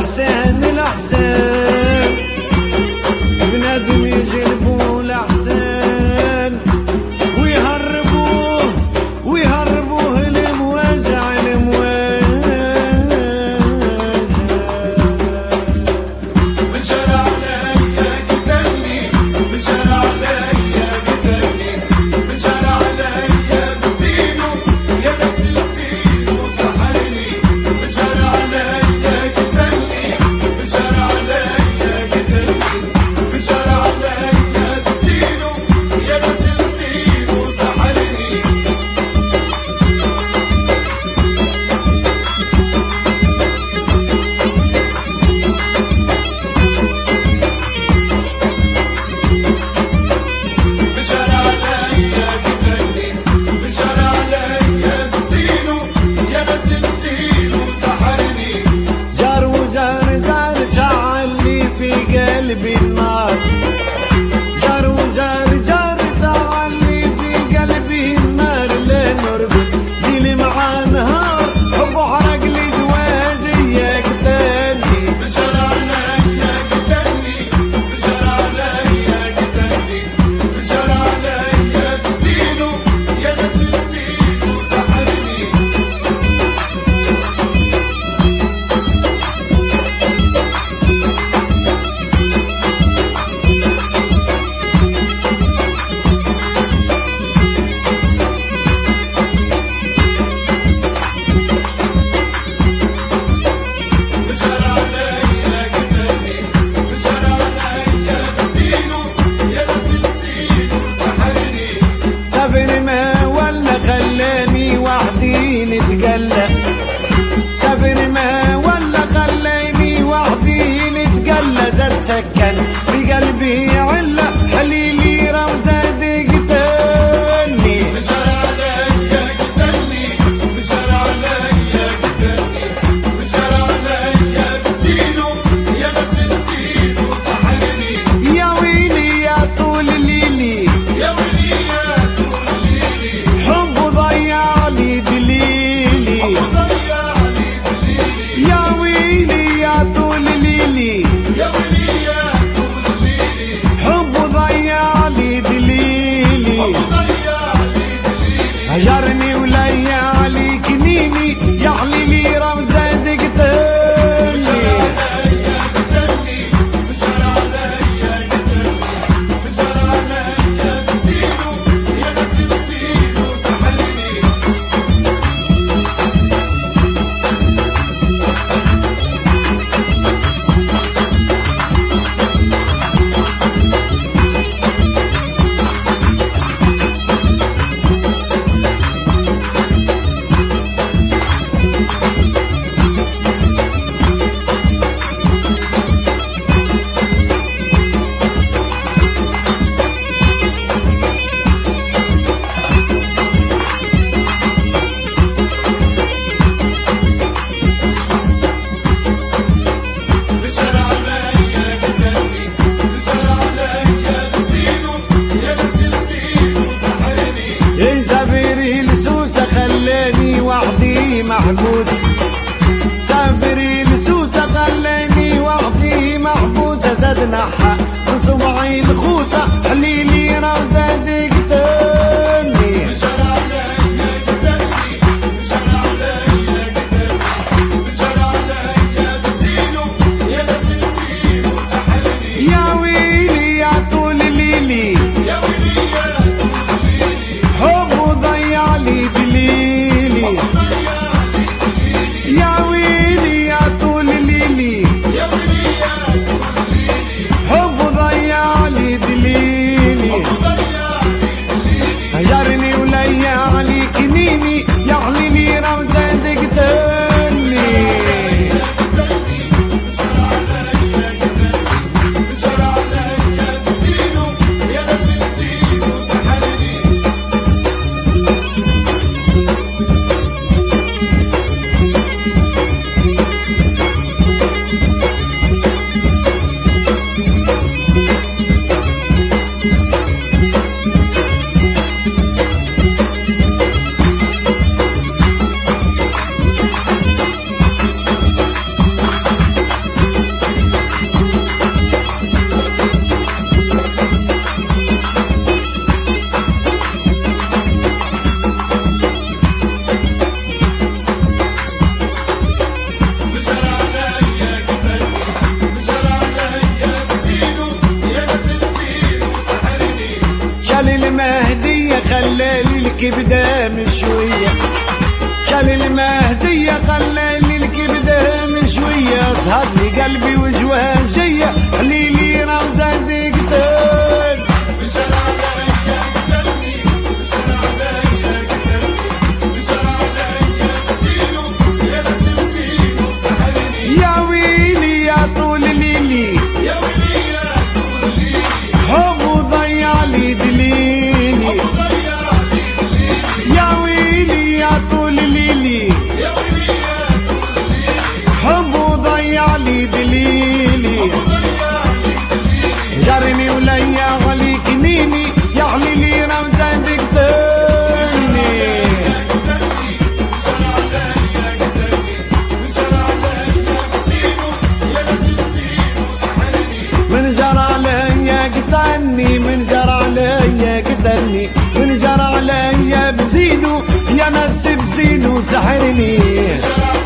الأحسان الأحسان بنادم يجلبوا الأحسان ويهربوه المواجع من شارع عليا قتلني، من شارع عليا قتلني، من شارع عليا بسينه يا بسلسينه سحرني، من شارع عليا قتلني، من شارع عليا قتلني، من شارع عليا بسينه يا بسلسينه سحرني. قلبي النار جار وجار جار جعلني في قلبي النار لين نرقد ليلي مع نهار حب وحرق لي زواجي يقتلني. من شارع عليا قتلني، من شارع عليا قتلني، من شارع عليا بسينه يا بسلسينه سحرني. سافر ما ولا خلاني وحدي نتقلى تتسكن في قلبي علة حليلي روزة قتلني. من شارع عليا قتلني، من شارع عليا قتلني، من شارع عليا بسينه يا بسلسينه سحرني. يا ويلي يا طول ليلي، يا ويلي يا طول ليلي، حب ضيع لي دليلي. يا ويلي يا طول ليلي، يا ويلي يا طول ليلي، حب ضيع لي دليلي. ضيع لي دليلي. هجرني وليا علي كنيني يحلي لي رمزة تقتلني. عليا قتلني، من شارع عليا قتلني، من شارع عليا بسينه يا بسلسينه سحرني. من شارع عليا قتلني، من شارع عليا بسينه يا بسلسينه سحرني. سافري لسوسة خلاني وحدي محبوس، سافري لسوسة خلاني وحدي محبوسة زادنا حق من صبعي الخوسة حليلي روزة تقتلني. من شارع عليا قتلني، من شارع عليا قتلني، من شارع عليا بسينه يا بسلسينه سحرني. يا ويلي يا طول ليلي، يا ويلي يا طول ليلي، حب ضيع لي دليلي. ضيع لي دليلي. يا ويلي يا طول ليلي، يا ويلي يا طول ليلي، حب ضيع لي دليلي. ضيع لي دليلي. هجرني وليا علي كنيني يحلي لي رمزة تقتلني. قتلني، من شارع عليا قتلني، من شارع عليا بسينه يا بسلسينه سحرني. زهد لي قلبي وجواجية حليلي روزة دقدق مشى عليا قتلني مشى عليا قتلني مشى عليا بزينه يا بسمسينه سحرني يا ويلي يا طول ليلي يا ويلي يا طول ليلي حب ضيع لي دليلي ضيع لي دليلي يا ويلي يا طول ليلي يا ويلي يا طول ليلي حب ضيع لي دليلي ضيع لي دليلي جرني وليا غلي كنيني يا حليلي روزة دقدقني مشى عليا قتلني مشى عليا بزينه يا بسمسينه سحرني من جرى عليا قتلني من جرى عليا قتلني من جرى عليا بزينو يا ناس بزينو سحرني مشى